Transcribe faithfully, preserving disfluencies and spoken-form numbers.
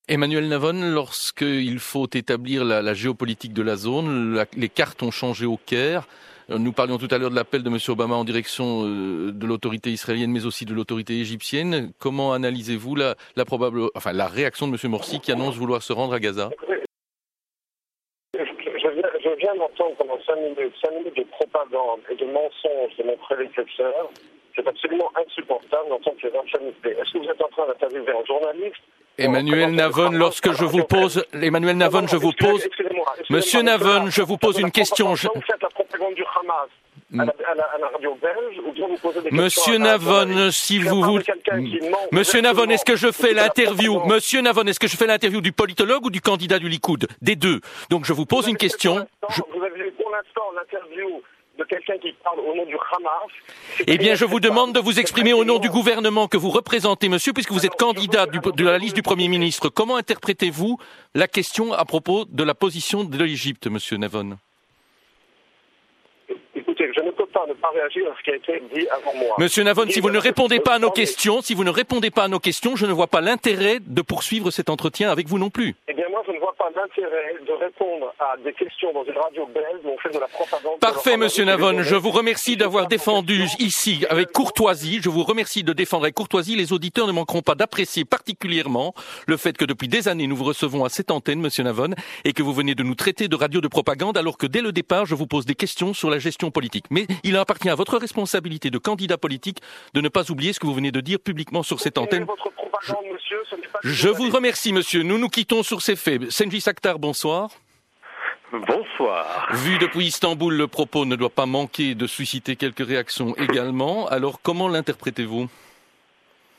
Emmanuel Navon, lorsqu'il faut établir la, la géopolitique de la zone, la, les cartes ont changé au Caire. Nous parlions tout à l'heure de l'appel de M. Obama en direction de l'autorité israélienne, mais aussi de l'autorité égyptienne. Comment analysez-vous la, la probable, enfin la réaction de M. Morsi qui annonce vouloir se rendre à Gaza? Je, je viens, je viens d'entendre pendant cinq minutes, cinq minutes de propagande et de mensonges de mon prédécesseur. C'est absolument insupportable d'entendre ces insanités. Est-ce que vous êtes en train d'interviewer un journaliste? Emmanuel Navon, lorsque je vous pose, Emmanuel Navon, je vous pose, Monsieur Navon, je vous pose une question. Je... Vous faites la propagande du Hamas à la, à la, à la radio belge, ou bien vous posez des Monsieur Navon, si vous vous, Monsieur Navon, est-ce que je fais l'interview, Monsieur Navon, est-ce que je fais l'interview du politologue ou du candidat du Likoud? Des deux. Donc je vous pose une question. Je... Vous avez eu pour l'instant l'interview de quelqu'un qui parle au nom du Hamas. Eh bien, je vous demande de vous exprimer au nom du gouvernement que vous représentez, monsieur, puisque vous êtes candidat du, de la liste du Premier ministre. Comment interprétez-vous la question à propos de la position de l'Égypte, monsieur Navon? Écoutez, je ne peux pas ne pas réagir à ce qui a été dit avant moi. Monsieur Navon, si vous ne répondez pas à nos questions, si vous ne répondez pas à nos questions, je ne vois pas l'intérêt de poursuivre cet entretien avec vous non plus. Eh bien, moi, je ne vois pas l'intérêt de répondre à des questions dans une radio belge où on fait de la propagande. Parfait, monsieur Navon. Je vous remercie d'avoir défendu ici, avec courtoisie, je vous remercie de défendre avec courtoisie. Les auditeurs ne manqueront pas d'apprécier particulièrement le fait que depuis des années, nous vous recevons à cette antenne, monsieur Navon, et que vous venez de nous traiter de radio de propagande, alors que dès le départ, je vous pose des questions sur la gestion politique. Mais il appartient à votre responsabilité de candidat politique de ne pas oublier ce que vous venez de dire publiquement sur cette antenne. Votre propagande, monsieur, ce n'est pas... Je vous remercie, monsieur. Nous nous quittons sur ces faits. Senji Saktar, bonsoir. Bonsoir. Vu depuis Istanbul, le propos ne doit pas manquer de susciter quelques réactions également. Alors, comment l'interprétez-vous ?